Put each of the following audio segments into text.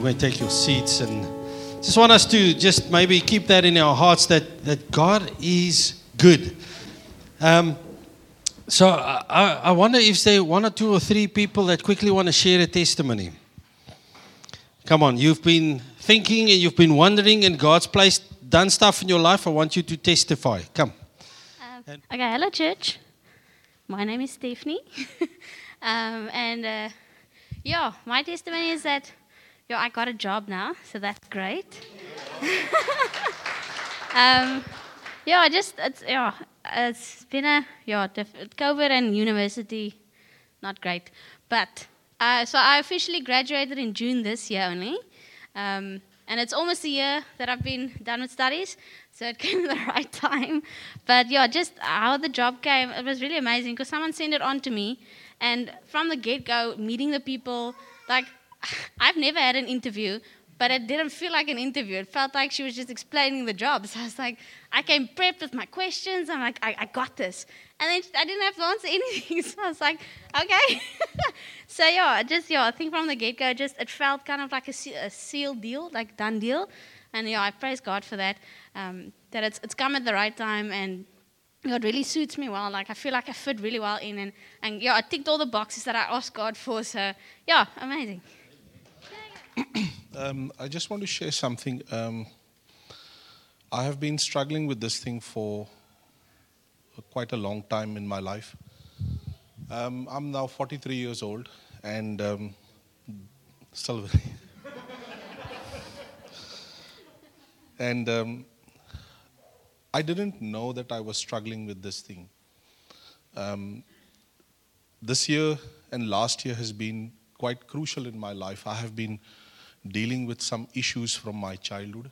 going to take your seats, and just want us to just maybe keep that in our hearts that God is good. So I wonder if there are one or two or three people that quickly want to share a testimony. Come on, you've been thinking and you've been wondering, and God's done stuff in your life. I want you to testify. Come. Okay, hello church. My name is Stephanie. My testimony is that I got a job now, so that's great. It's been COVID and university, not great. But so I officially graduated in June this year only. And it's almost a year that I've been done with studies, so it came at the right time. But just how the job came, it was really amazing because someone sent it on to me. And from the get-go, meeting the people, like, I've never had an interview, but it didn't feel like an interview. It felt like she was just explaining the job. So I was like, I came prepped with my questions. I'm like, I got this. And then I didn't have to answer anything. So I was like, okay. So I think from the get-go, it felt kind of like a sealed deal, like done deal. And I praise God for that, that it's come at the right time, and it really suits me well. Like, I feel like I fit really well in, and I ticked all the boxes that I asked God for. So amazing. I just want to share something. I have been struggling with this thing for quite a long time in my life. I'm now 43 years old, and still very... And I didn't know that I was struggling with this thing. This year and last year has been quite crucial in my life. I have been dealing with some issues from my childhood.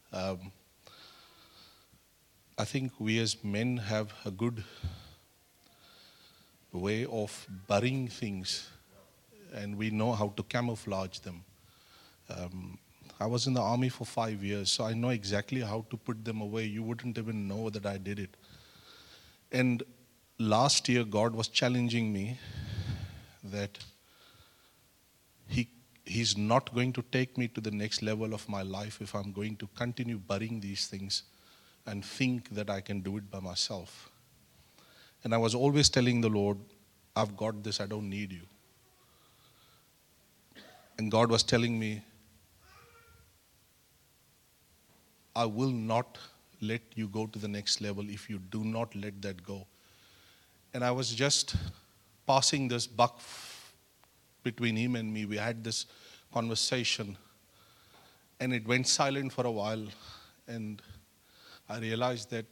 I think we as men have a good way of burying things, and we know how to camouflage them. I was in the army for 5 years, so I know exactly how to put them away. You wouldn't even know that I did it. And last year, God was challenging me that He's not going to take me to the next level of my life if I'm going to continue burying these things and think that I can do it by myself. And I was always telling the Lord, I've got this, I don't need you. And God was telling me, I will not let you go to the next level if you do not let that go. And I was just passing this buck between him and me. We had this conversation, and it went silent for a while, and I realized that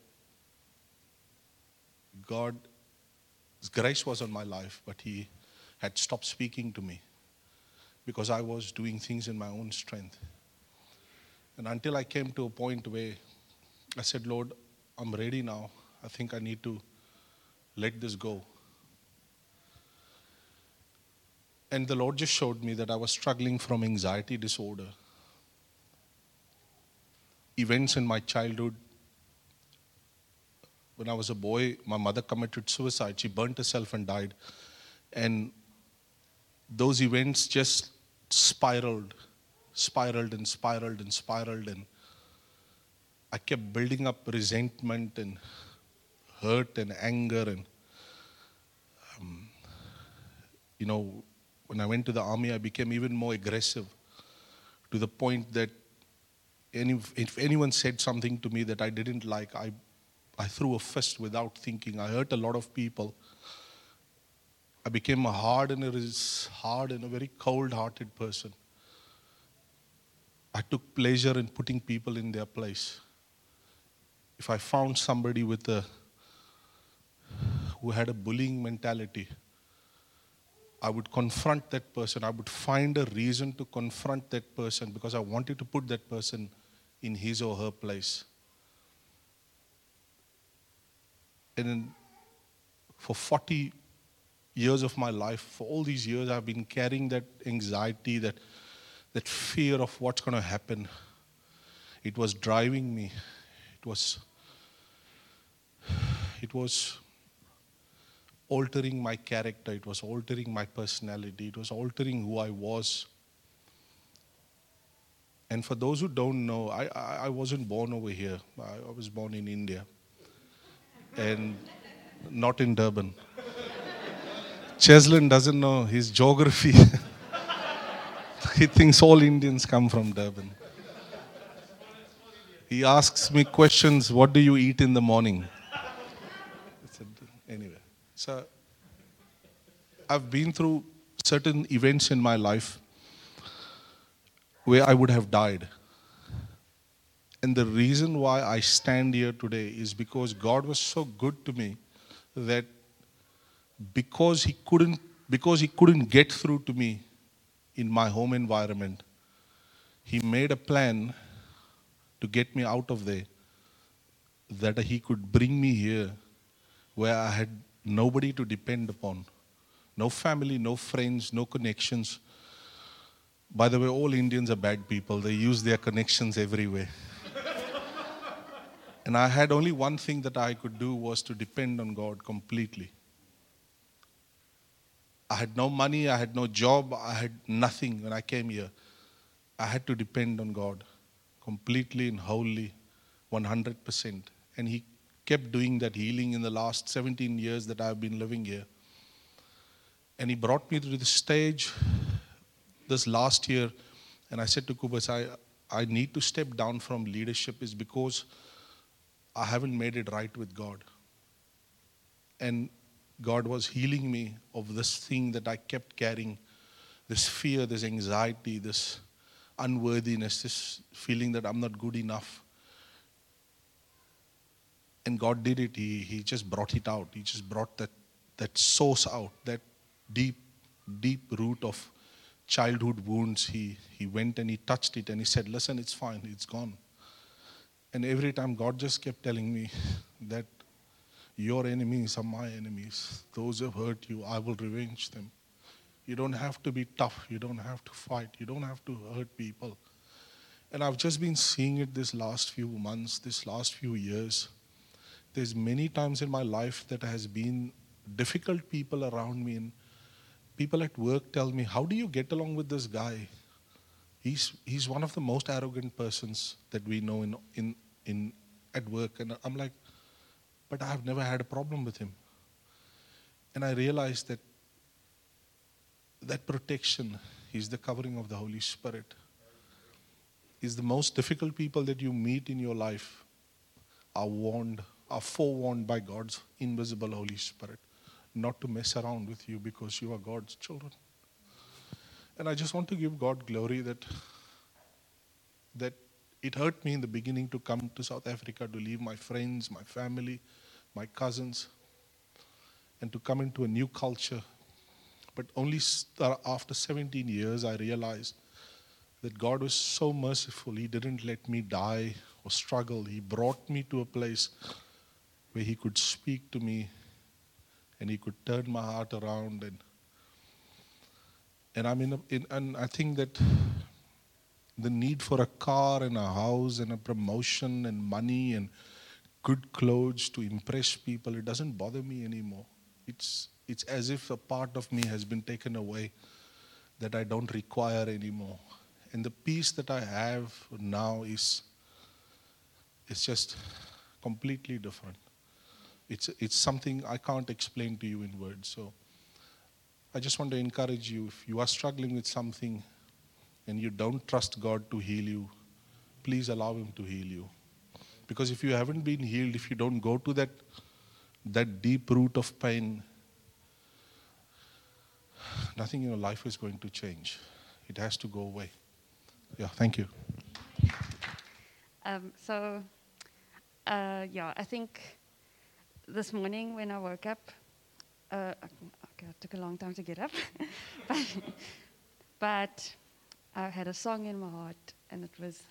God's grace was on my life, but He had stopped speaking to me because I was doing things in my own strength. And until I came to a point where I said, Lord, I'm ready now. I think I need to let this go. And the Lord just showed me that I was struggling from anxiety disorder. Events in my childhood. When I was a boy, my mother committed suicide. She burnt herself and died. And those events just spiraled. And I kept building up resentment and hurt and anger. And when I went to the army, I became even more aggressive, to the point that if anyone said something to me that I didn't like, I threw a fist without thinking. I hurt a lot of people. I became a hard and a very cold-hearted person. I took pleasure in putting people in their place. If I found somebody who had a bullying mentality, I would confront that person. I would find a reason to confront that person because I wanted to put that person in his or her place. And for 40 years of my life, for all these years, I've been carrying that anxiety, that fear of what's going to happen. It was driving me. It was altering my character. It was altering my personality. It was altering who I was. And for those who don't know, I wasn't born over here. I was born in India. And not in Durban. Cheslin doesn't know his geography. He thinks all Indians come from Durban. He asks me questions, what do you eat in the morning? I said, anyway, so I've been through certain events in my life where I would have died. And the reason why I stand here today is because God was so good to me that because he couldn't get through to me in my home environment, he made a plan to get me out of there, that he could bring me here where I had nobody to depend upon. No family, no friends, no connections. By the way, all Indians are bad people. They use their connections everywhere. And I had only one thing that I could do was to depend on God completely. I had no money, I had no job, I had nothing when I came here. I had to depend on God completely and wholly, 100%. And he kept doing that healing in the last 17 years that I've been living here. And he brought me to the stage this last year, and I said to Kubas, I need to step down from leadership is because I haven't made it right with God. And God was healing me of this thing that I kept carrying, this fear, this anxiety, this unworthiness, this feeling that I'm not good enough. And God did it. He just brought it out. He just brought that source out, that deep root of childhood wounds. He went and he touched it and he said, listen, it's fine, it's gone. And every time God just kept telling me that your enemies are my enemies. Those who have hurt you, I will revenge them. You don't have to be tough. You don't have to fight. You don't have to hurt people. And I've just been seeing it this last few months, this last few years. There's many times in my life that has been difficult people around me, and people at work tell me, how do you get along with this guy? He's one of the most arrogant persons that we know in at work. And I'm like, but I've never had a problem with him. And I realized that protection is the covering of the Holy Spirit. Is the most difficult people that you meet in your life are forewarned by God's invisible Holy Spirit not to mess around with you because you are God's children. And I just want to give God glory that it hurt me in the beginning to come to South Africa, to leave my friends, my family, my cousins, and to come into a new culture. But only after 17 years I realized that God was so merciful. He didn't let me die or struggle. He brought me to a place where he could speak to me and he could turn my heart around. And and I think that the need for a car and a house and a promotion and money and good clothes to impress people, it doesn't bother me anymore. It's as if a part of me has been taken away that I don't require anymore. And the peace that I have now is just completely different. It's something I can't explain to you in words. So I just want to encourage you, if you are struggling with something and you don't trust God to heal you, please allow him to heal you. Because if you haven't been healed, if you don't go to that deep root of pain, nothing in your life is going to change. It has to go away. Yeah, thank you. I think this morning when I woke up, it took a long time to get up, but I had a song in my heart, and it was,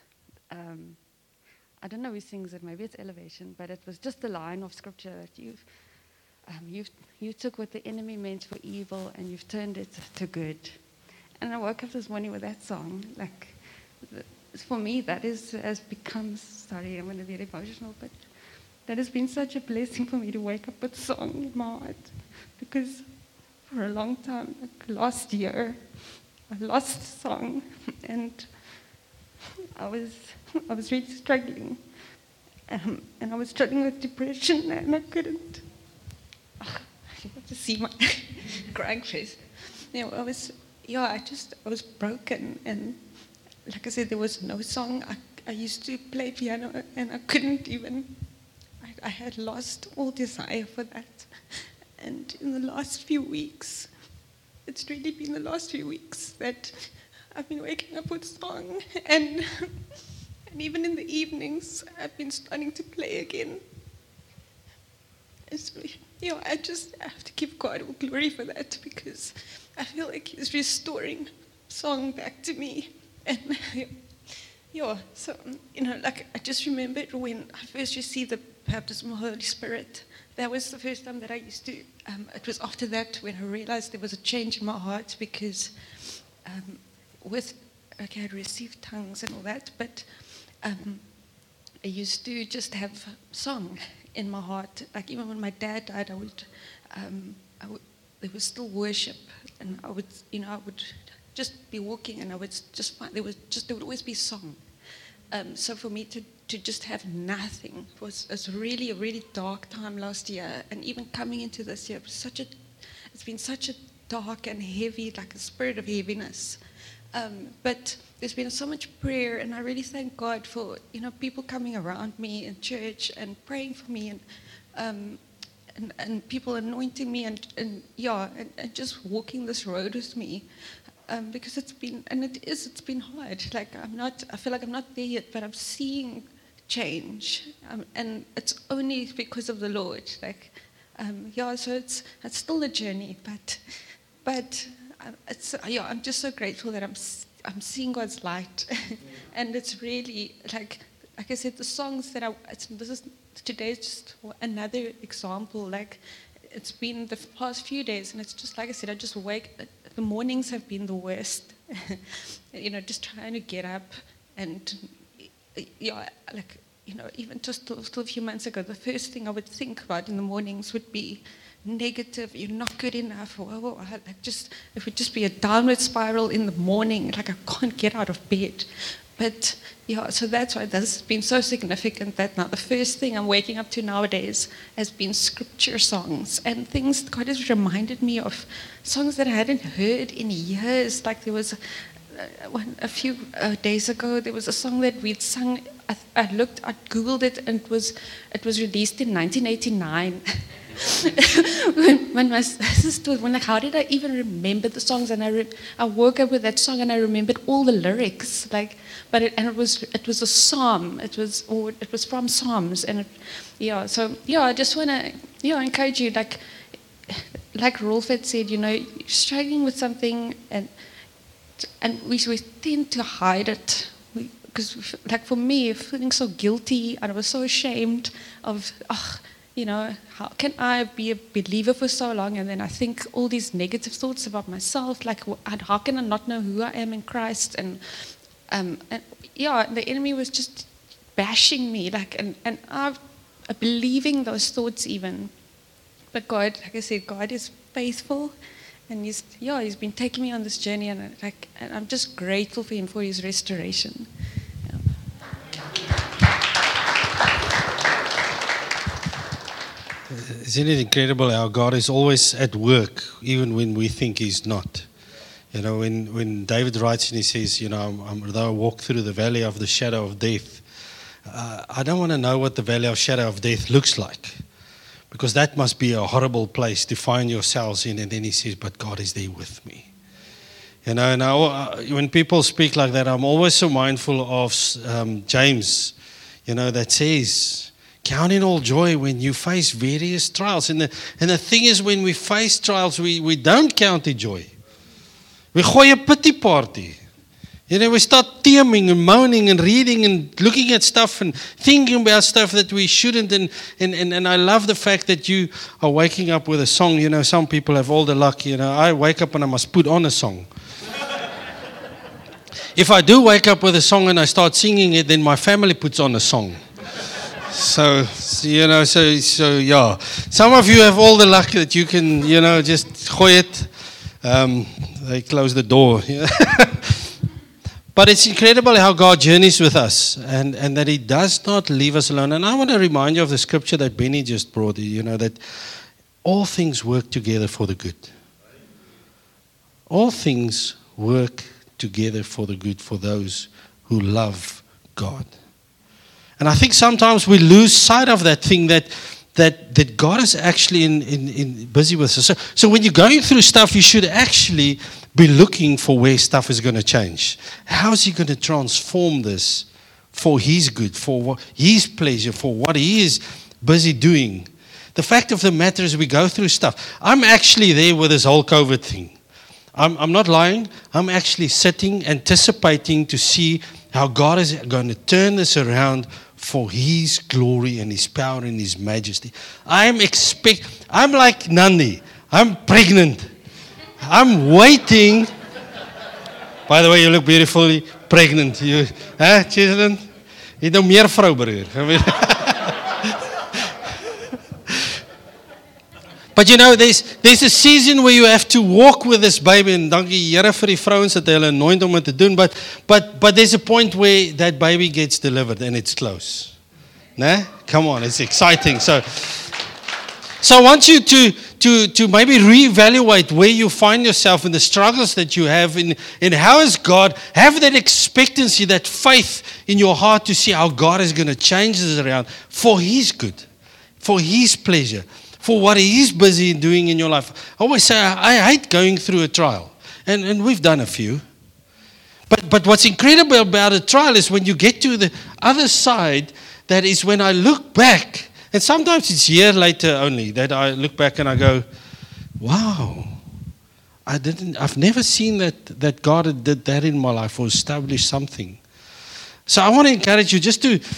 I don't know who sings it, maybe it's Elevation, but it was just the line of scripture that you took what the enemy meant for evil and you've turned it to good. And I woke up this morning with that song. For me, that has become, sorry, I'm going to be emotional, but that has been such a blessing for me to wake up with a song in my heart. Because for a long time, last year, I lost a song, and I was really struggling. And I was struggling with depression, and I couldn't. You have to see my crying face. I was broken, and like I said, there was no song. I used to play piano, and I couldn't even. I had lost all desire for that. And in the last few weeks, it's really been the last few weeks that I've been waking up with song, and even in the evenings, I've been starting to play again. I just have to give God all glory for that, because I feel like He's restoring song back to me. And so I just remembered when I first received the baptism of the Holy Spirit. That was the first time that I used to. It was after that when I realized there was a change in my heart, because I had received tongues and all that, but I used to just have song in my heart. Like even when my dad died, there was still worship, and I would just be walking, and I would just find there would always be song. So for me to just have nothing was really a really dark time last year, and even coming into this year, it's been such a dark and heavy, like a spirit of heaviness. But there's been so much prayer, and I really thank God for people coming around me in church and praying for me, and people anointing me, and just walking this road with me, because it's been hard. Like I feel like I'm not there yet, but I'm seeing change, and it's only because of the Lord. So it's still a journey, but. I'm just so grateful that I'm seeing God's light, and it's really like I said, the songs that today is just another example. Like it's been the past few days, and it's just like I said, I just wake. The mornings have been the worst, just trying to get up, and even just a few months ago, the first thing I would think about in the mornings would be negative, you're not good enough, it would just be a downward spiral in the morning, like I can't get out of bed. But so that's why this has been so significant, that now the first thing I'm waking up to nowadays has been scripture songs, and things God has reminded me of, songs that I hadn't heard in years. Like there was a few days ago, there was a song that we'd sung. I googled it, and it was released in 1989. when my sister was like, how did I even remember the songs? And I woke up with that song, and I remembered all the lyrics. It was a psalm. It was from Psalms, and I just want to encourage you, like Rolf had said, you're struggling with something, and we tend to hide it. Because like for me, feeling so guilty, and I was so ashamed of, how can I be a believer for so long, and then I think all these negative thoughts about myself, like how can I not know who I am in Christ, and the enemy was just bashing me, and I'm believing those thoughts even. But God, like I said, God is faithful, and He's been taking me on this journey, and I'm just grateful for Him for His restoration. Isn't it incredible how God is always at work, even when we think He's not? When David writes and he says, though I walk through the valley of the shadow of death, I don't want to know what the valley of shadow of death looks like, because that must be a horrible place to find yourselves in. And then he says, but God is there with me. And when people speak like that, I'm always so mindful of James, that says, count in all joy when you face various trials. And the thing is, when we face trials, we don't count the joy. We gooi 'n pity party. We start teeming and moaning and reading and looking at stuff and thinking about stuff that we shouldn't. And I love the fact that you are waking up with a song. Some people have all the luck. I wake up and I must put on a song. If I do wake up with a song and I start singing it, then my family puts on a song. So yeah. Some of you have all the luck that you can, just gooi it. They close the door. But it's incredible how God journeys with us and that He does not leave us alone. And I want to remind you of the scripture that Benny just brought, that all things work together for the good. All things work together for the good for those who love God. And I think sometimes we lose sight of that thing that God is actually in busy with us. So when you're going through stuff, you should actually be looking for where stuff is going to change. How is He going to transform this for His good, for His pleasure, for what He is busy doing? The fact of the matter is we go through stuff. I'm actually there with this whole COVID thing. I'm not lying. I'm actually sitting, anticipating to see how God is going to turn this around for His glory and His power and His majesty. I'm like Nandi. I'm pregnant. I'm waiting. By the way, you look beautifully pregnant. You, Chislin? Jy het nou meer vrou broer. But there's a season where you have to walk with this baby, and dankie Here vir die vrouens dat hulle anoint om dit te doen, but there's a point where that baby gets delivered and it's close. Nah? Come on, it's exciting. So I want you to maybe reevaluate where you find yourself in the struggles that you have in how is God, have that expectancy, that faith in your heart to see how God is going to change this around for His good, for His pleasure, for what He is busy doing in your life. I always say I hate going through a trial, and we've done a few. But what's incredible about a trial is when you get to the other side, that is when I look back, and sometimes it's a year later only that I look back and I go, wow, I've never seen that God did that in my life or established something. So I want to encourage you just to,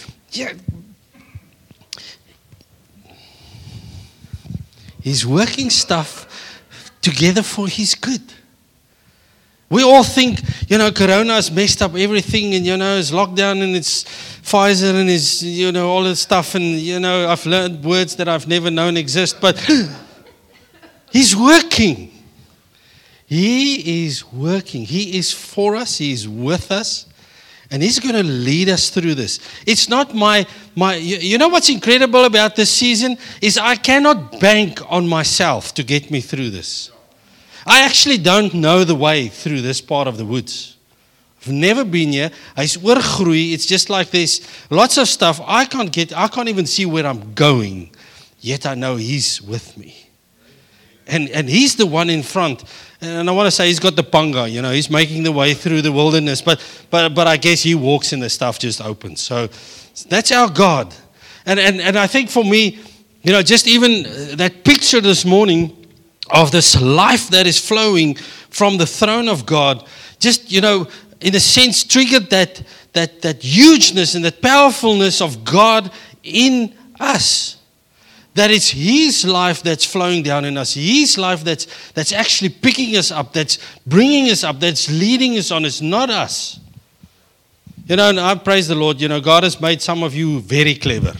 He's working stuff together for His good. We all think, Corona has messed up everything, and, it's lockdown, and it's Pfizer, and it's, all this stuff, and, I've learned words that I've never known exist, but He's working. He is working. He is for us. He is with us. And He's going to lead us through this. It's not my. What's incredible about this season is I cannot bank on myself to get me through this. I actually don't know the way through this part of the woods. I've never been here. It's just like there's lots of stuff I can't even see where I'm going. Yet I know He's with me. And He's the one in front. And I want to say He's got the panga, He's making the way through the wilderness. But I guess He walks and the stuff just opens. So that's our God. And I think for me, just even that picture this morning of this life that is flowing from the throne of God, just, in a sense triggered that hugeness and that powerfulness of God in us. That it's His life that's flowing down in us. His life that's actually picking us up, that's bringing us up, that's leading us on. It's not us. And I praise the Lord. God has made some of you very clever.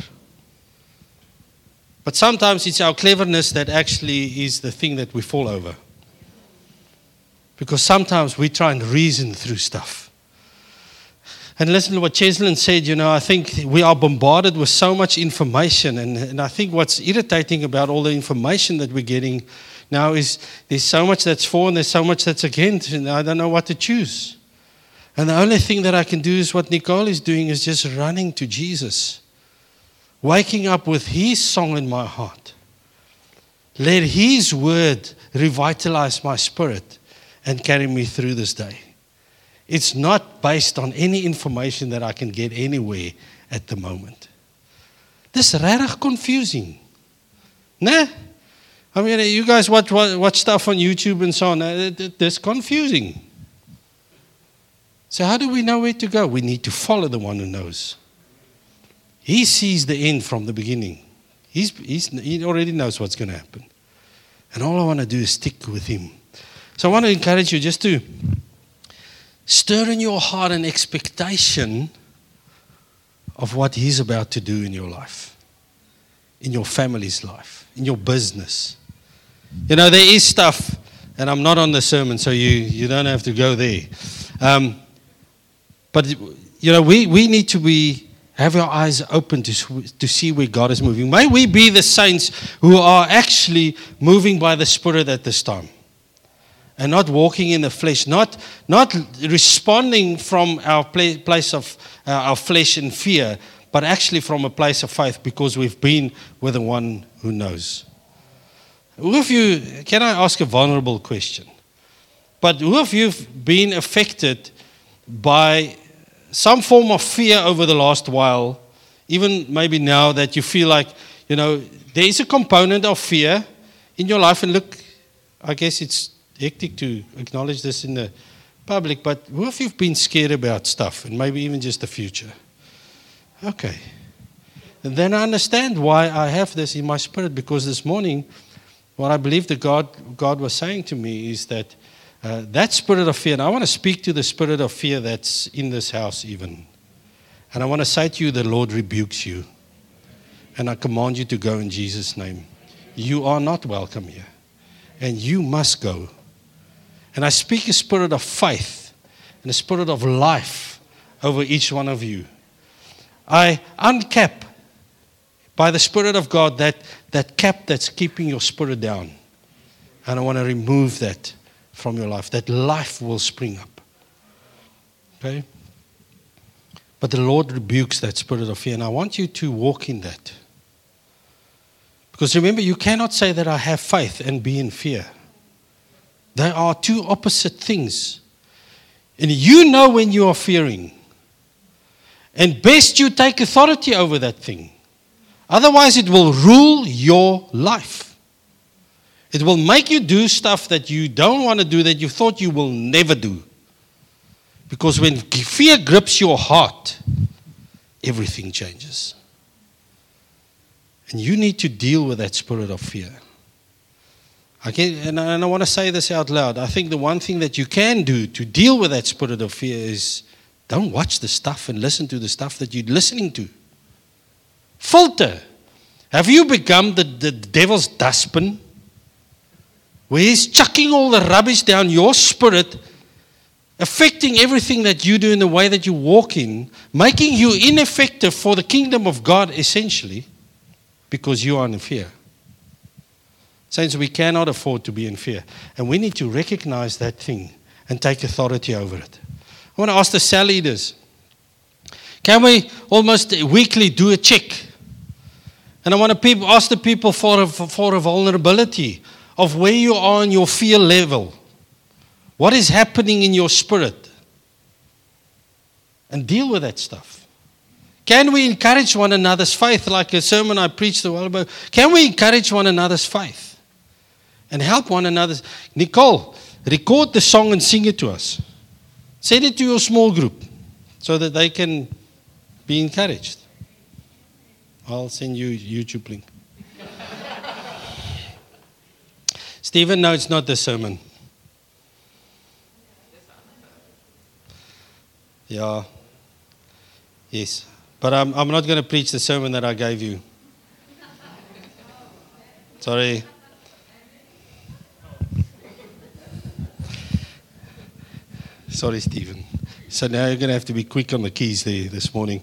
But sometimes it's our cleverness that actually is the thing that we fall over. Because sometimes we try and reason through stuff. And listen to what Cheslin said, I think we are bombarded with so much information. And I think what's irritating about all the information that we're getting now is there's so much that's for and there's so much that's against. And I don't know what to choose. And the only thing that I can do is what Nicole is doing, is just running to Jesus. Waking up with His song in my heart. Let His word revitalize my spirit and carry me through this day. It's not based on any information that I can get anywhere at the moment. This is regtig confusing. Nah? I mean, you guys watch stuff on YouTube and so on. It's confusing. So how do we know where to go? We need to follow the one who knows. He sees the end from the beginning. He already knows what's going to happen. And all I want to do is stick with Him. So I want to encourage you just to stir in your heart an expectation of what He's about to do in your life, in your family's life, in your business. There is stuff, and I'm not on the sermon, so you don't have to go there. But, we need to have our eyes open to see where God is moving. May we be the saints who are actually moving by the Spirit at this time. And not walking in the flesh, not responding from our place of our flesh and fear, but actually from a place of faith, because we've been with the one who knows. Who of you, can I ask a vulnerable question? But who of you have been affected by some form of fear over the last while, even maybe now that you feel like, there is a component of fear in your life? And look, I guess it's hectic to acknowledge this in the public, but who of you have been scared about stuff and maybe even just the future? Okay. And then I understand why I have this in my spirit, because this morning, what I believe that God was saying to me is that that spirit of fear, and I want to speak to the spirit of fear that's in this house even. And I want to say to you, the Lord rebukes you. And I command you to go in Jesus' name. You are not welcome here. And you must go. And I speak a spirit of faith and a spirit of life over each one of you. I uncap by the Spirit of God that cap that's keeping your spirit down. And I want to remove that from your life. That life will spring up. Okay? But the Lord rebukes that spirit of fear. And I want you to walk in that. Because remember, you cannot say that I have faith and be in fear. They are two opposite things. And you know when you are fearing. And best you take authority over that thing. Otherwise it will rule your life. It will make you do stuff that you don't want to do, that you thought you will never do. Because when fear grips your heart, everything changes. And you need to deal with that spirit of fear. And I want to say this out loud. I think the one thing that you can do to deal with that spirit of fear is don't watch the stuff and listen to the stuff that you're listening to. Filter. Have you become the devil's dustbin? Where he's chucking all the rubbish down your spirit, affecting everything that you do in the way that you walk in, making you ineffective for the kingdom of God, essentially, because you are in fear. Saints, we cannot afford to be in fear. And we need to recognize that thing and take authority over it. I want to ask the cell leaders, can we almost weekly do a check? And I want to ask the people for a vulnerability of where you are in your fear level. What is happening in your spirit? And deal with that stuff. Can we encourage one another's faith, like a sermon I preached a while ago? Can we encourage one another's faith? And help one another. Nicole, record the song and sing it to us. Send it to your small group so that they can be encouraged. I'll send you a YouTube link. Stephen, no, it's not the sermon. Yeah. Yes. But I'm not going to preach the sermon that I gave you. Sorry. Sorry, Stephen. So now you're going to have to be quick on the keys there this morning.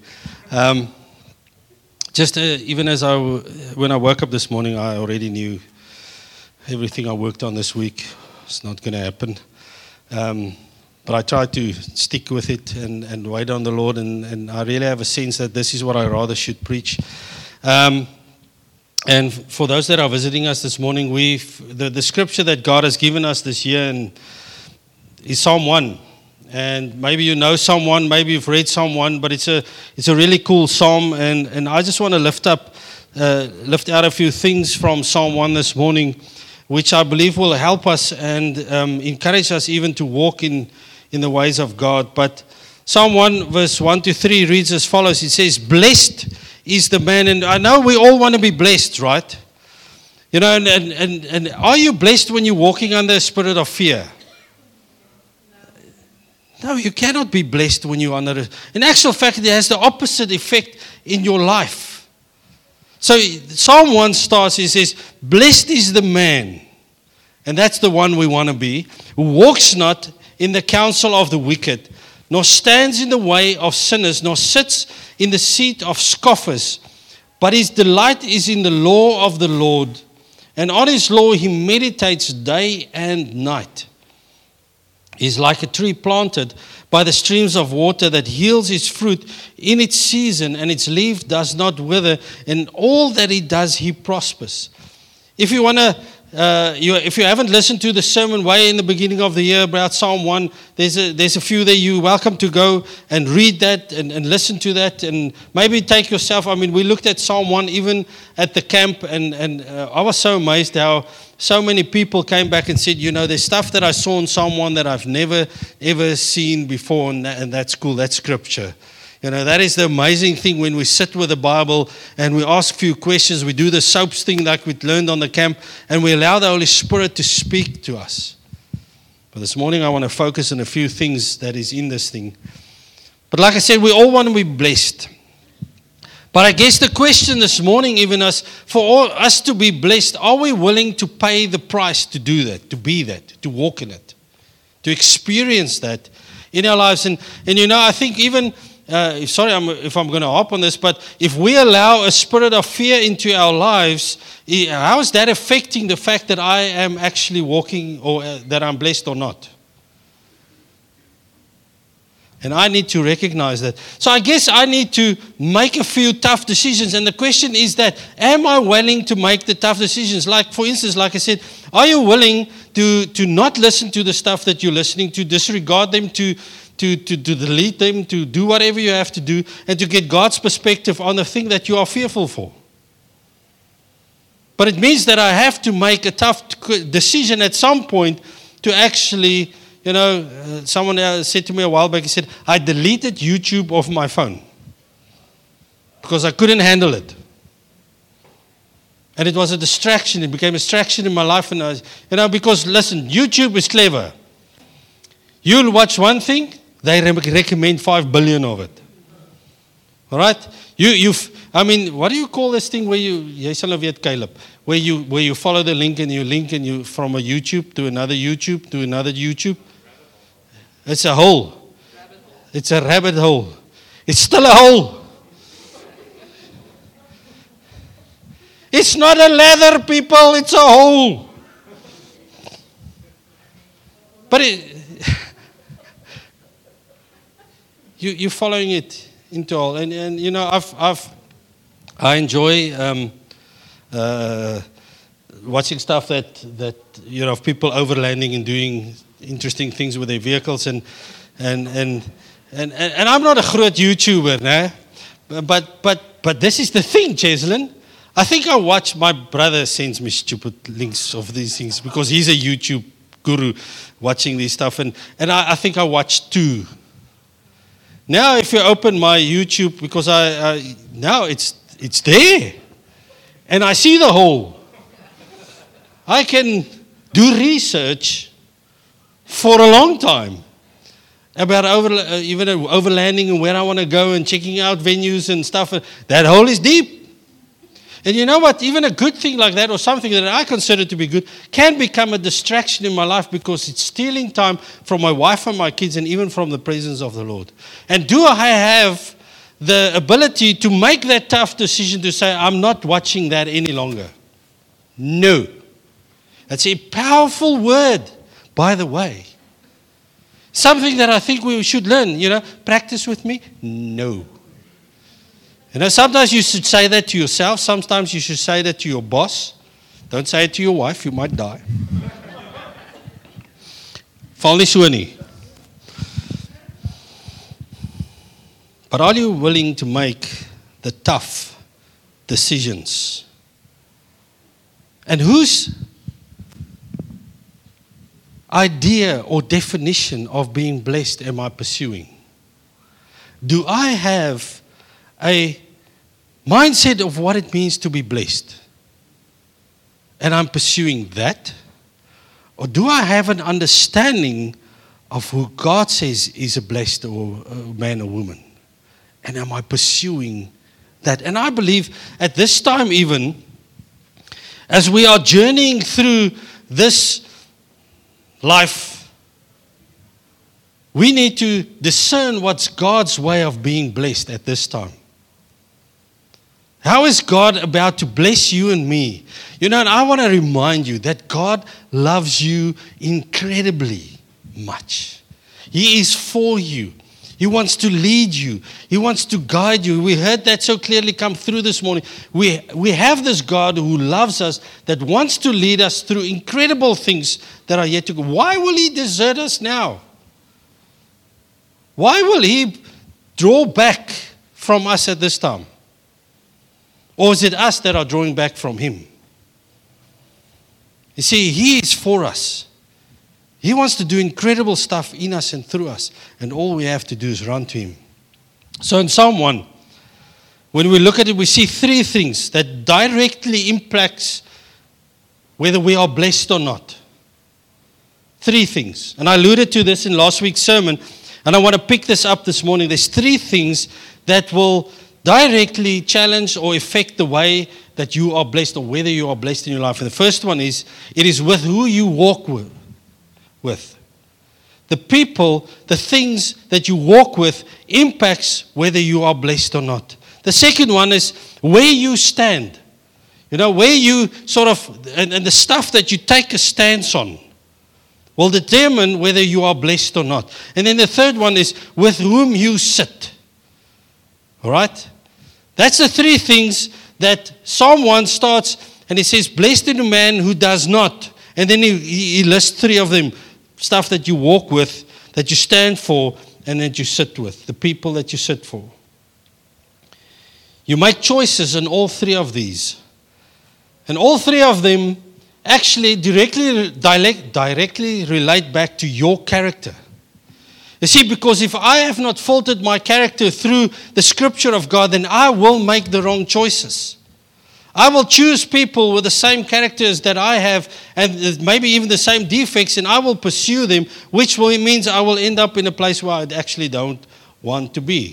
Even when I woke up this morning, I already knew everything I worked on this week was not going to happen. But I tried to stick with it and wait on the Lord. And I really have a sense that this is what I rather should preach. And for those that are visiting us this morning, the scripture that God has given us this year is Psalm 1. And maybe you know Psalm 1, maybe you've read Psalm 1, but it's a really cool psalm. And I just want to lift out a few things from Psalm 1 this morning, which I believe will help us and encourage us even to walk in the ways of God. But Psalm 1 verse 1 to 3 reads as follows. It says, blessed is the man. And I know we all want to be blessed, right? You know, and are you blessed when you're walking under a spirit of fear? No, you cannot be blessed when you're under it. In actual fact, it has the opposite effect in your life. So Psalm 1 starts, it says, blessed is the man, and that's the one we want to be, who walks not in the counsel of the wicked, nor stands in the way of sinners, nor sits in the seat of scoffers. But his delight is in the law of the Lord, and on his law he meditates day and night. He is like a tree planted by the streams of water that yields its fruit in its season, and its leaf does not wither, and all that he does, he prospers. If you want to, if you haven't listened to the sermon way in the beginning of the year about Psalm 1, there's a few there. You're welcome to go and read that and listen to that, and maybe take yourself. I mean, we looked at Psalm 1 even at the camp, and I was so amazed how so many people came back and said, you know, there's stuff that I saw in Psalm 1 that I've never, ever seen before, and that's cool. That's scripture. You know, that is the amazing thing when we sit with the Bible and we ask a few questions. We do the soaps thing like we learned on the camp, and we allow the Holy Spirit to speak to us. But this morning I want to focus on a few things that is in this thing. But like I said, we all want to be blessed. But I guess the question this morning, even for all us to be blessed, are we willing to pay the price to do that, to be that, to walk in it, to experience that in our lives? And you know, I think even, sorry if I'm going to hop on this, but if we allow a spirit of fear into our lives, how is that affecting the fact that I am actually walking, or that I'm blessed or not? And I need to recognize that. So I guess I need to make a few tough decisions. And the question is that, am I willing to make the tough decisions? Like, for instance, like I said, are you willing to not listen to the stuff that you're listening to, disregard them, to delete them, to do whatever you have to do, and to get God's perspective on the thing that you are fearful for? But it means that I have to make a tough decision at some point to actually... You know, someone said to me a while back, he said, I deleted YouTube off my phone because I couldn't handle it. And it was a distraction. It became a distraction in my life. And because, listen, YouTube is clever. You'll watch one thing, they recommend 5 billion of it. All right? What do you call this thing where jy sal nou weet, Caleb, where you follow the link and you from a YouTube to another YouTube to another YouTube? It's a hole. It's a rabbit hole. It's still a hole. It's not a ladder, people. It's a hole. But you're following it into all, and you know, I enjoy watching stuff that you know, of people overlanding and doing interesting things with their vehicles, and I'm not a groot YouTuber, né? But this is the thing, Cheslin. I think I watch, my brother sends me stupid links of these things because he's a YouTube guru watching this stuff, and I think I watched 2. Now, if you open my YouTube, because now it's there, and I see the whole. I can do research for a long time about even overlanding and where I want to go and checking out venues and stuff. That hole is deep. And you know what? Even a good thing like that, or something that I consider to be good, can become a distraction in my life because it's stealing time from my wife and my kids, and even from the presence of the Lord. And do I have the ability to make that tough decision to say, I'm not watching that any longer? No. That's a powerful word, by the way. Something that I think we should learn, you know. Practice with me? No. You know, sometimes you should say that to yourself. Sometimes you should say that to your boss. Don't say it to your wife. You might die. Val nie so nie. But are you willing to make the tough decisions? And whose idea or definition of being blessed am I pursuing? Do I have a mindset of what it means to be blessed, and I'm pursuing that? Or do I have an understanding of who God says is a blessed or a man or woman? And am I pursuing that? And I believe at this time, even as we are journeying through this life, we need to discern what's God's way of being blessed at this time. How is God about to bless you and me? And I want to remind you that God loves you incredibly much. He is for you. He wants to lead you. He wants to guide you. We heard that so clearly come through this morning. We have this God who loves us, that wants to lead us through incredible things that are yet to come. Why will He desert us now? Why will He draw back from us at this time? Or is it us that are drawing back from Him? You see, He is for us. He wants to do incredible stuff in us and through us. And all we have to do is run to Him. So in Psalm 1, when we look at it, we see three things that directly impacts whether we are blessed or not. Three things. And I alluded to this in last week's sermon. And I want to pick this up this morning. There's three things that will directly challenge or affect the way that you are blessed, or whether you are blessed in your life. And the first one is, it is with who you walk with. The people, the things that you walk with impacts whether you are blessed or not. The second one is where you stand. Where you sort of, and the stuff that you take a stance on will determine whether you are blessed or not. And then the third one is with whom you sit. All right? That's the three things that Psalm 1 starts, and he says, blessed is the man who does not. And then he lists three of them. Stuff that you walk with, that you stand for, and that you sit with. The people that you sit for. You make choices in all three of these. And all three of them actually directly relate back to your character. You see, because if I have not filtered my character through the scripture of God, then I will make the wrong choices. I will choose people with the same characters that I have, and maybe even the same defects, and I will pursue them, which means I will end up in a place where I actually don't want to be.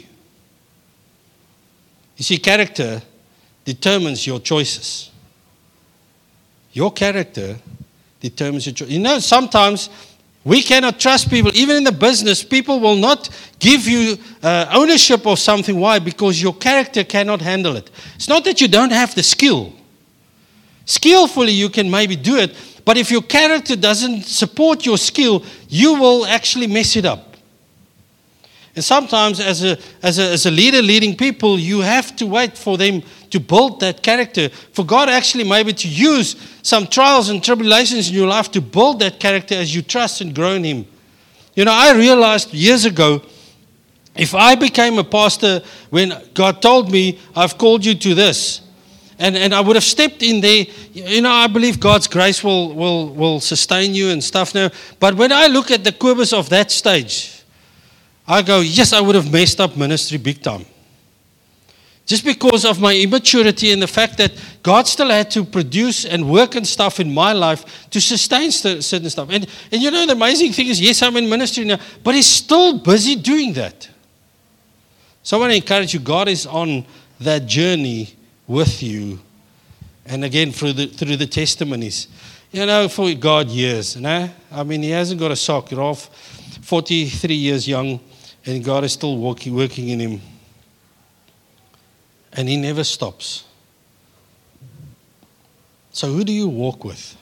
You see, character determines your choices. Your character determines your choices. Sometimes we cannot trust people. Even in the business, people will not give you ownership of something. Why? Because your character cannot handle it. It's not that you don't have the skill. Skillfully, you can maybe do it. But if your character doesn't support your skill, you will actually mess it up. And sometimes as a leader leading people, you have to wait for them to build that character. For God actually maybe to use some trials and tribulations in your life to build that character as you trust and grow in Him. I realized years ago, if I became a pastor when God told me, I've called you to this, and I would have stepped in there, I believe God's grace will sustain you and stuff now. But when I look at the Kobus of that stage, I go, yes, I would have messed up ministry big time. Just because of my immaturity and the fact that God still had to produce and work and stuff in my life to sustain certain stuff. And the amazing thing is, yes, I'm in ministry now, but He's still busy doing that. So I want to encourage you, God is on that journey with you. And again, through the testimonies. For God years. He hasn't got a sock. You're off 43 years young. And God is still working in him. And He never stops. So who do you walk with?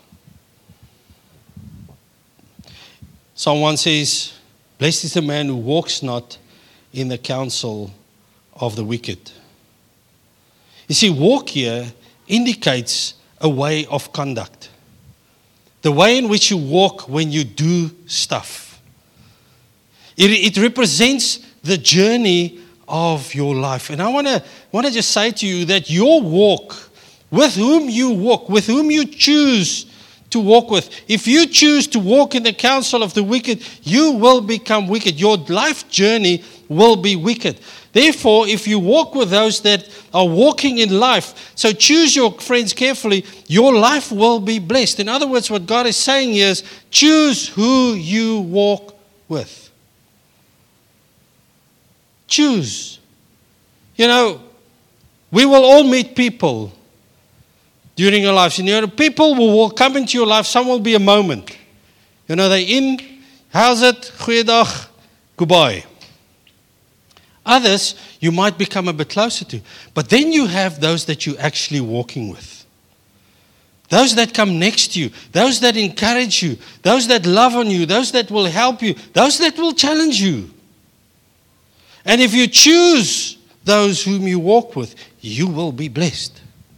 Psalm 1 says, blessed is the man who walks not in the counsel of the wicked. You see, walk here indicates a way of conduct. The way in which you walk when you do stuff. It represents the journey of your life. And I want to just say to you that your walk, with whom you choose to walk with, if you choose to walk in the counsel of the wicked, you will become wicked. Your life journey will be wicked. Therefore, if you walk with those that are walking in life, so choose your friends carefully, your life will be blessed. In other words, what God is saying here is, choose who you walk with. Choose. We will all meet people during our lives. People will come into your life. Some will be a moment. They're in. How's it? Goeiedag. goodbye. Others, you might become a bit closer to. But then you have those that you're actually walking with. Those that come next to you. Those that encourage you. Those that love on you. Those that will help you. Those that will challenge you. And if you choose those whom you walk with, you will be blessed.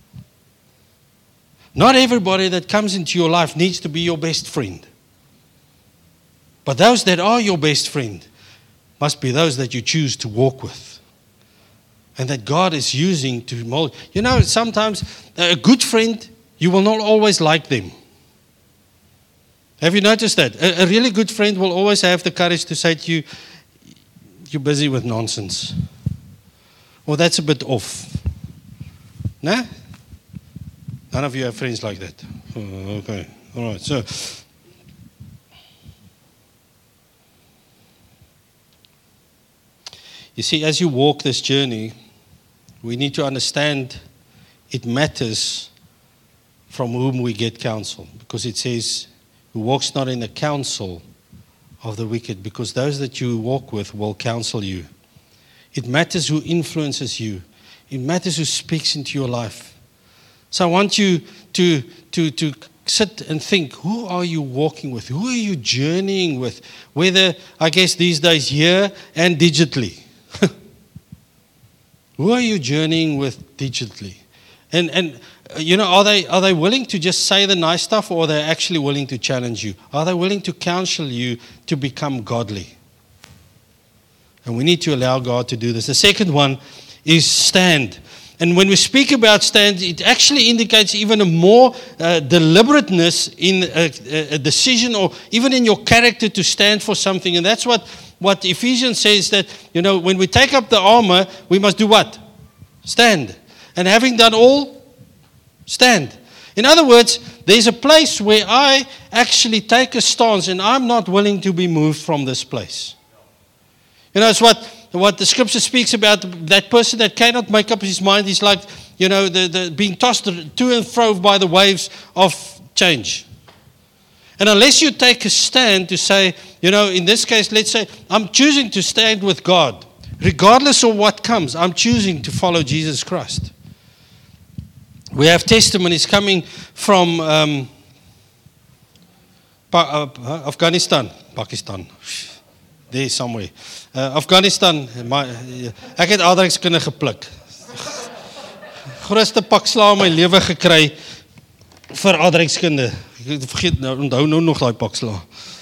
Not everybody that comes into your life needs to be your best friend. But those that are your best friend must be those that you choose to walk with. And that God is using to mold. You know, sometimes a good friend, you will not always like them. Have you noticed that? A really good friend will always have the courage to say to you, you're busy with nonsense. Or that's a bit off. Nah? None of you have friends like that. Oh, okay. All right. So, you see, as you walk this journey, we need to understand it matters from whom we get counsel. Because it says, who walks not in the counsel of the wicked, because those that you walk with will counsel you. It matters who influences you. It matters who speaks into your life. So I want you to sit and think, who are you walking with? Who are you journeying with? Whether, I guess these days, here and digitally. Who are you journeying with digitally? And you know, are they willing to just say the nice stuff, or are they actually willing to challenge you? Are they willing to counsel you to become godly? And we need to allow God to do this. The second one is stand. And when we speak about stand, it actually indicates even a more deliberateness in a decision, or even in your character to stand for something. And that's what Ephesians says, that, you know, when we take up the armor, we must do what? Stand. And having done all, stand. In other words, there's a place where I actually take a stance and I'm not willing to be moved from this place. You know, it's what the scripture speaks about, that person that cannot make up his mind. He's like, you know, the being tossed to and fro by the waves of change. And unless you take a stand to say, you know, in this case, let's say, I'm choosing to stand with God. Regardless of what comes, I'm choosing to follow Jesus Christ. We have testimonies coming from Afghanistan, Pakistan. There somewhere. Afghanistan, ek het aardrykskunde gepluk. Grootste pak sla in my lewe gekry vir aardrykskunde. Ek vergeet nou, onthou nou nog daai pak sla.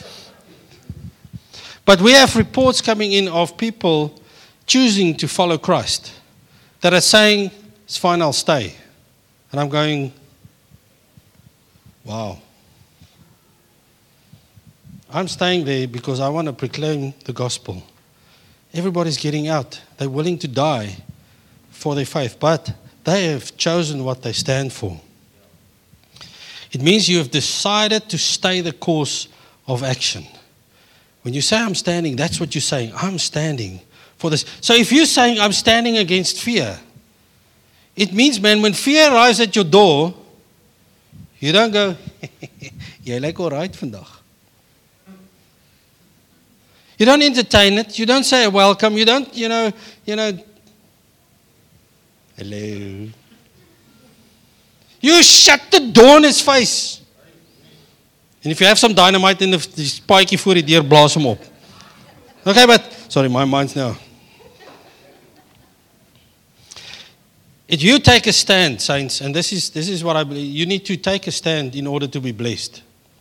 But we have reports coming in of people choosing to follow Christ, that are saying, it's fine, I'll stay. And I'm going, wow. I'm staying there because I want to proclaim the gospel. Everybody's getting out. They're willing to die for their faith, but they have chosen what they stand for. It means you have decided to stay the course of action. When you say I'm standing, that's what you're saying. I'm standing for this. So if you're saying I'm standing against fear, it means, man, when fear arrives at your door, you don't go, jy lyk al right vandag. You don't entertain it. You don't say welcome. You don't, you know, hello. You shut the door in his face. And if you have some dynamite in the spikey voor die deur, blaas hom op. Okay, but, sorry, my mind's now. If you take a stand, saints, and this is what I believe, you need to take a stand in order to be blessed.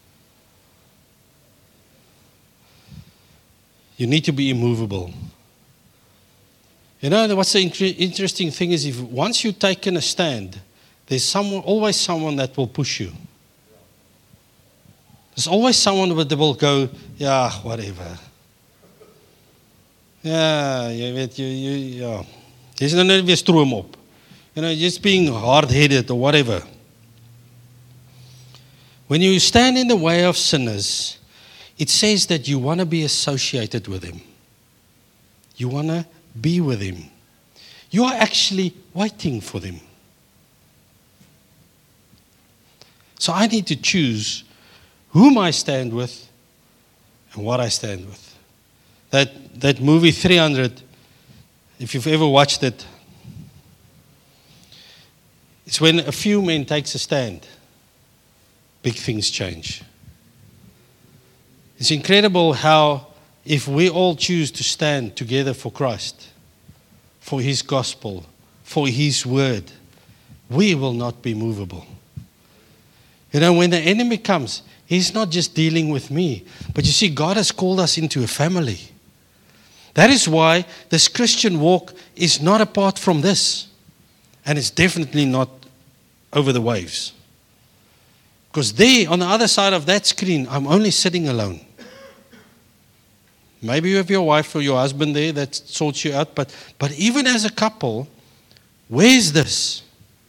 You need to be immovable. You know, what's the interesting thing is, if once you've taken a stand, there's always someone that will push you. There's always someone that will go, yeah, whatever. Yeah, jy weet, ja. Dis nou net weer stroom op. You know, just being hard-headed or whatever. When you stand in the way of sinners, it says that you want to be associated with him. You want to be with him. You are actually waiting for them. So I need to choose whom I stand with and what I stand with. That movie 300, if you've ever watched it, it's when a few men takes a stand, big things change. It's incredible how if we all choose to stand together for Christ, for His gospel, for His word, we will not be movable. You know, when the enemy comes, he's not just dealing with me, but you see, God has called us into a family. That is why this Christian walk is not apart from this. And it's definitely not over the waves. Because there, on the other side of that screen, I'm only sitting alone. Maybe you have your wife or your husband there that sorts you out. But even as a couple, where is this?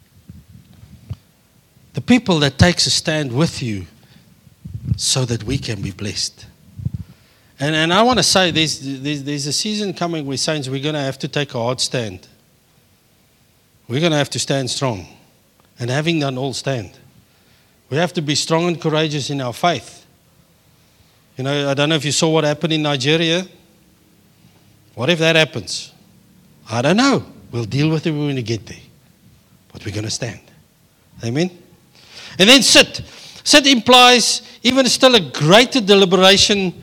The people that takes a stand with you so that we can be blessed. And I want to say there's a season coming where saints, we're going to have to take a hard stand. We're going to have to stand strong. And having done all, stand. We have to be strong and courageous in our faith. You know, I don't know if you saw what happened in Nigeria. What if that happens? I don't know. We'll deal with it when we get there. But we're going to stand. Amen? And then sit. Sit implies even still a greater deliberation,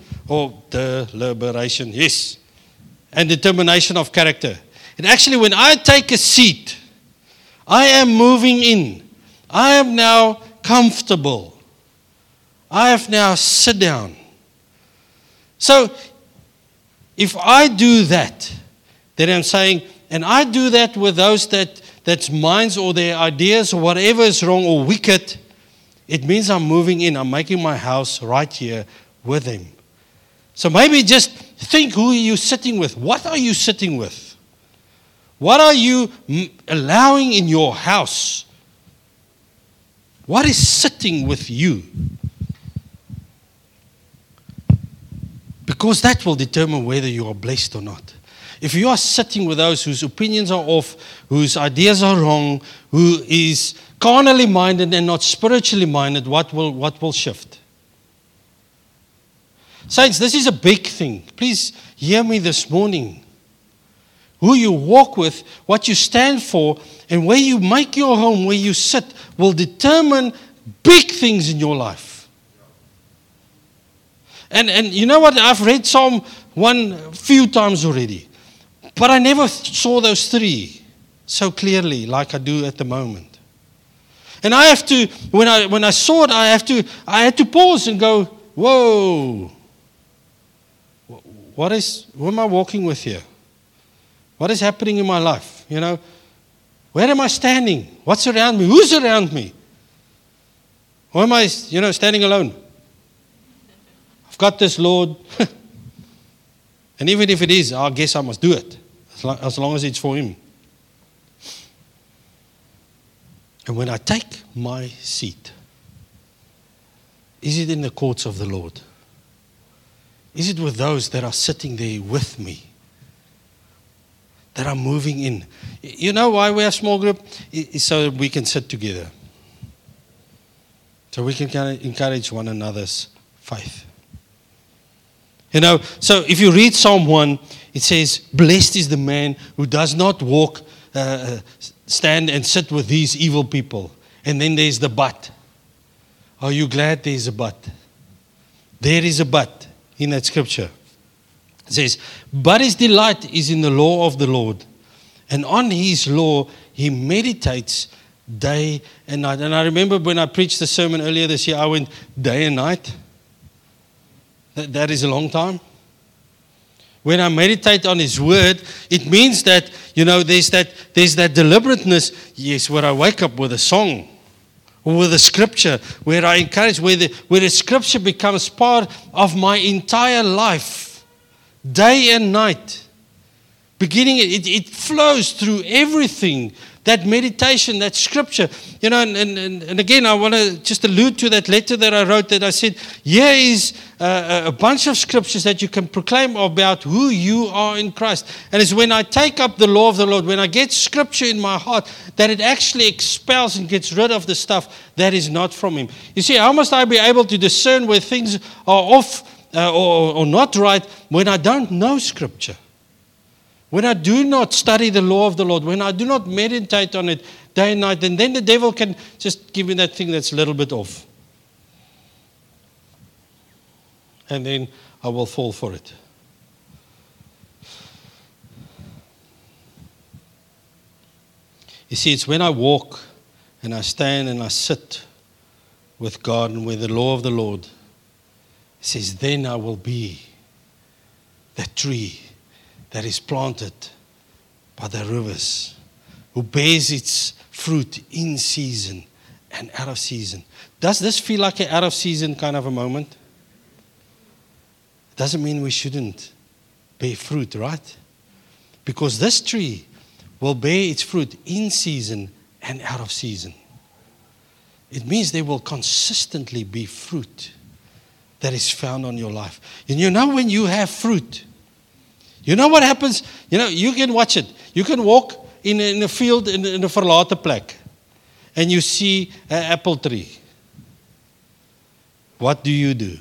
yes, and determination of character. And actually, when I take a seat, I am moving in. I am now comfortable. I have now sit down. So, if I do that, then I'm saying, and I do that with those that's minds or their ideas or whatever is wrong or wicked, it means I'm moving in. I'm making my house right here with them. So maybe just think, who are you sitting with? What are you sitting with? What are you allowing in your house? What is sitting with you? Because that will determine whether you are blessed or not. If you are sitting with those whose opinions are off, whose ideas are wrong, who is carnally minded and not spiritually minded, what will shift? Saints, this is a big thing. Please hear me this morning. Who you walk with, what you stand for, and where you make your home, where you sit, will determine big things in your life. And you know what? I've read Psalm 1 a few times already. But I never saw those three so clearly like I do at the moment. And I have to, when I saw it, I had to pause and go, whoa. Who am I walking with here? What is happening in my life? You know, where am I standing? What's around me? Who's around me? Or am I, standing alone? I've got this, Lord. And even if it is, I guess I must do it. As long as it's for Him. And when I take my seat, is it in the courts of the Lord? Is it with those that are sitting there with me? That are moving in? You know why we have small group? It's so we can sit together. So we can encourage one another's faith. You know, so if you read Psalm 1, it says, blessed is the man who does not walk, stand and sit with these evil people. And then there's the but. Are you glad there's a but? There is a but in that scripture. It says, but his delight is in the law of the Lord. And on his law he meditates day and night. And I remember when I preached the sermon earlier this year, I went day and night. That is a long time. When I meditate on His Word, it means that, there's that deliberateness. Yes, where I wake up with a song or with a scripture, where I encourage, where the scripture becomes part of my entire life, day and night. Beginning, it flows through everything. That meditation, that scripture, and again, I want to just allude to that letter that I wrote that I said, here is a bunch of scriptures that you can proclaim about who you are in Christ. And it's when I take up the law of the Lord, when I get scripture in my heart, that it actually expels and gets rid of the stuff that is not from Him. You see, how must I be able to discern where things are off or not right when I don't know Scripture. When I do not study the law of the Lord, when I do not meditate on it day and night, and then the devil can just give me that thing that's a little bit off. And then I will fall for it. You see, it's when I walk and I stand and I sit with God and with the law of the Lord. He says, then I will be that tree that is planted by the rivers, who bears its fruit in season and out of season. Does this feel like an out of season kind of a moment? Doesn't mean we shouldn't bear fruit, right? Because this tree will bear its fruit in season and out of season. It means there will consistently be fruit that is found on your life. And you know when you have fruit, you know what happens? You know, you can watch it. You can walk in a field in a verlate plek and you see an apple tree. What do? You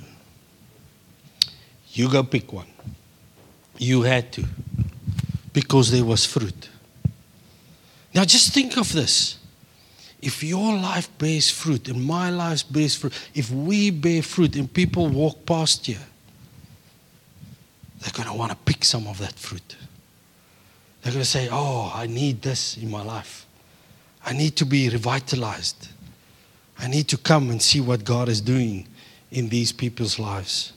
go pick one. You had to, because there was fruit. Now just think of this. If your life bears fruit and my life bears fruit, if we bear fruit and people walk past here, they're going to want to pick some of that fruit. They're going to say, oh, I need this in my life. I need to be revitalized. I need to come and see what God is doing in these people's lives.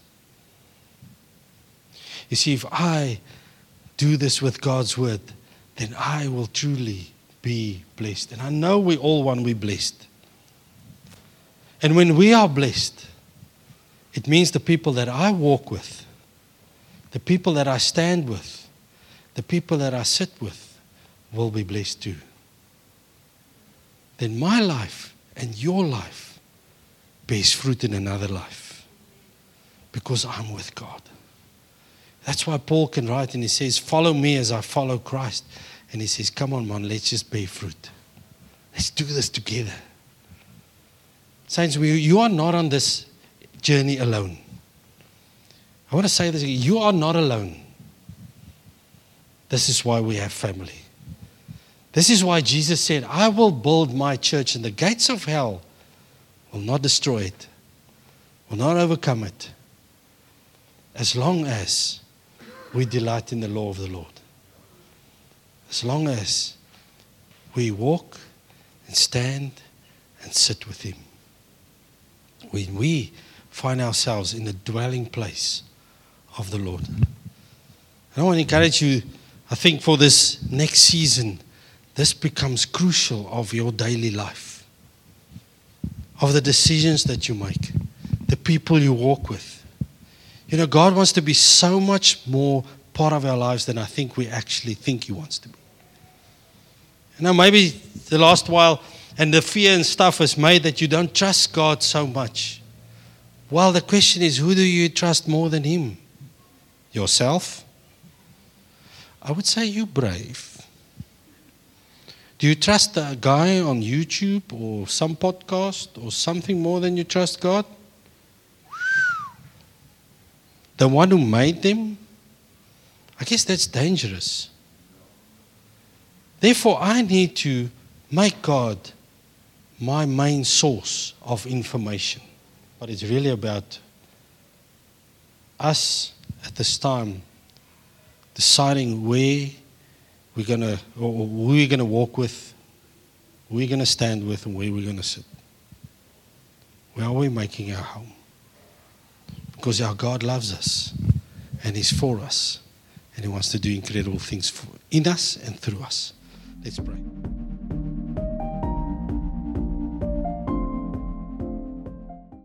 You see, if I do this with God's word, then I will truly be blessed. And I know we all want to be blessed. And when we are blessed, it means the people that I walk with, the people that I stand with, the people that I sit with will be blessed too. Then my life and your life bears fruit in another life because I'm with God. That's why Paul can write and he says, follow me as I follow Christ. And he says, come on, man, let's just bear fruit. Let's do this together. Saints, you are not on this journey alone. I want to say this, you are not alone. This is why we have family. This is why Jesus said, I will build my church and the gates of hell will not destroy it, will not overcome it, as long as we delight in the law of the Lord. As long as we walk and stand and sit with Him. When we find ourselves in the dwelling place of the Lord. And I want to encourage you, I think for this next season, this becomes crucial of your daily life. Of the decisions that you make. The people you walk with. You know, God wants to be so much more part of our lives than I think we actually think He wants to be. You know, maybe the last while and the fear and stuff has made that you don't trust God so much. Well, the question is, who do you trust more than Him? Yourself? I would say you're brave. Do you trust a guy on YouTube or some podcast or something more than you trust God? The one who made them? I guess that's dangerous. Therefore, I need to make God my main source of information. But it's really about us at this time deciding where we're going to, or who we're going to walk with, who we're going to stand with, and where we're going to sit. Where are we making our home? Because our God loves us and He's for us and He wants to do incredible things in us and through us. Let's pray.